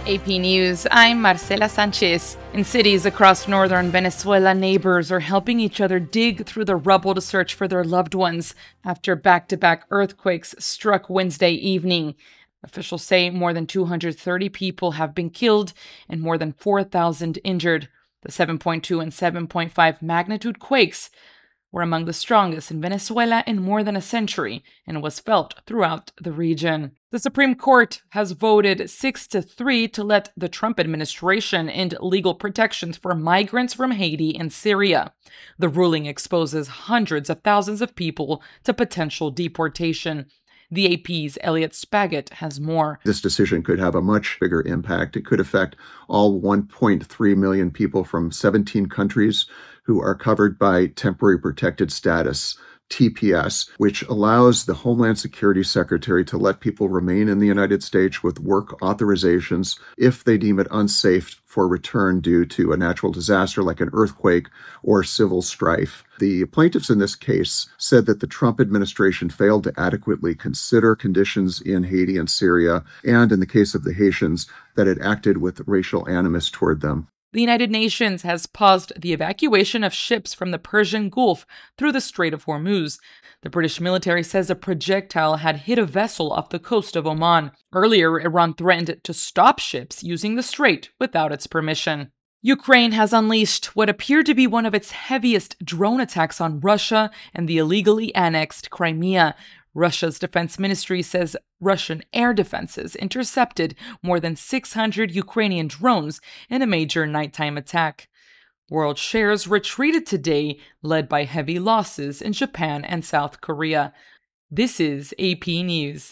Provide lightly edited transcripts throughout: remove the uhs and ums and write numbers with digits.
AP News, I'm Marcela Sanchez. In cities across northern Venezuela, neighbors are helping each other dig through the rubble to search for their loved ones after back-to-back earthquakes struck Wednesday evening. Officials say more than 230 people have been killed and more than 4,000 injured. The 7.2 and 7.5 magnitude quakes were among the strongest in Venezuela in more than a century and was felt throughout the region. The Supreme Court has voted 6-3 to let the Trump administration end legal protections for migrants from Haiti and Syria. The ruling exposes hundreds of thousands of people to potential deportation. The AP's Elliot Spaggett has more. This decision could have a much bigger impact. It could affect all 1.3 million people from 17 countries who are covered by temporary protected status, TPS, which allows the Homeland Security Secretary to let people remain in the United States with work authorizations if they deem it unsafe for return due to a natural disaster like an earthquake or civil strife. The plaintiffs in this case said that the Trump administration failed to adequately consider conditions in Haiti and Syria, and in the case of the Haitians, that it acted with racial animus toward them. The United Nations has paused the evacuation of ships from the Persian Gulf through the Strait of Hormuz. The British military says a projectile had hit a vessel off the coast of Oman. Earlier, Iran threatened to stop ships using the strait without its permission. Ukraine has unleashed what appeared to be one of its heaviest drone attacks on Russia and the illegally annexed Crimea. Russia's defense ministry says Russian air defenses intercepted more than 600 Ukrainian drones in a major nighttime attack. World shares retreated today, led by heavy losses in Japan and South Korea. This is AP News.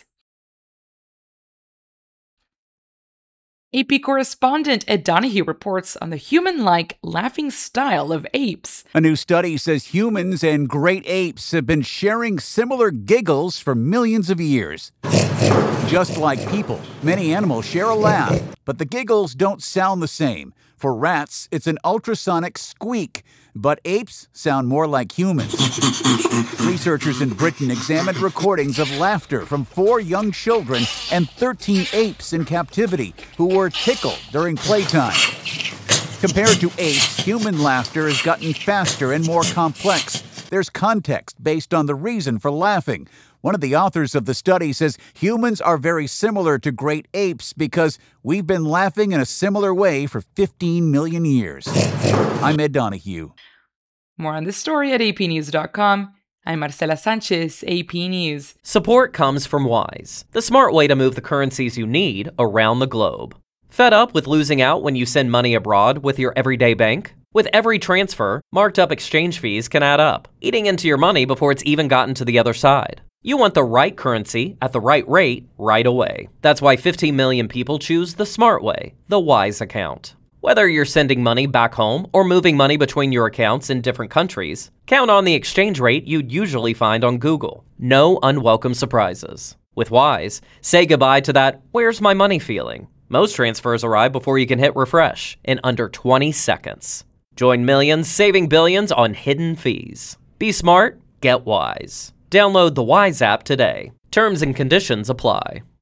AP correspondent Ed Donahue reports on the human-like laughing style of apes. A new study says humans and great apes have been sharing similar giggles for millions of years. Just like people, many animals share a laugh, but the giggles don't sound the same. For rats, it's an ultrasonic squeak, but apes sound more like humans. Researchers in Britain examined recordings of laughter from 4 young children and 13 apes in captivity who were tickled during playtime. Compared to apes, human laughter has gotten faster and more complex. There's context based on the reason for laughing. One of the authors of the study says humans are very similar to great apes because we've been laughing in a similar way for 15 million years. I'm Ed Donahue. More on this story at apnews.com. I'm Marcela Sanchez, AP News. Support comes from Wise, the smart way to move the currencies you need around the globe. Fed up with losing out when you send money abroad with your everyday bank? With every transfer, marked up exchange fees can add up, eating into your money before it's even gotten to the other side. You want the right currency at the right rate right away. That's why 15 million people choose the smart way, the Wise account. Whether you're sending money back home or moving money between your accounts in different countries, count on the exchange rate you'd usually find on Google. No unwelcome surprises. With Wise, say goodbye to that "where's my money" feeling. Most transfers arrive before you can hit refresh in under 20 seconds. Join millions saving billions on hidden fees. Be smart, get Wise. Download the Wise app today. Terms and conditions apply.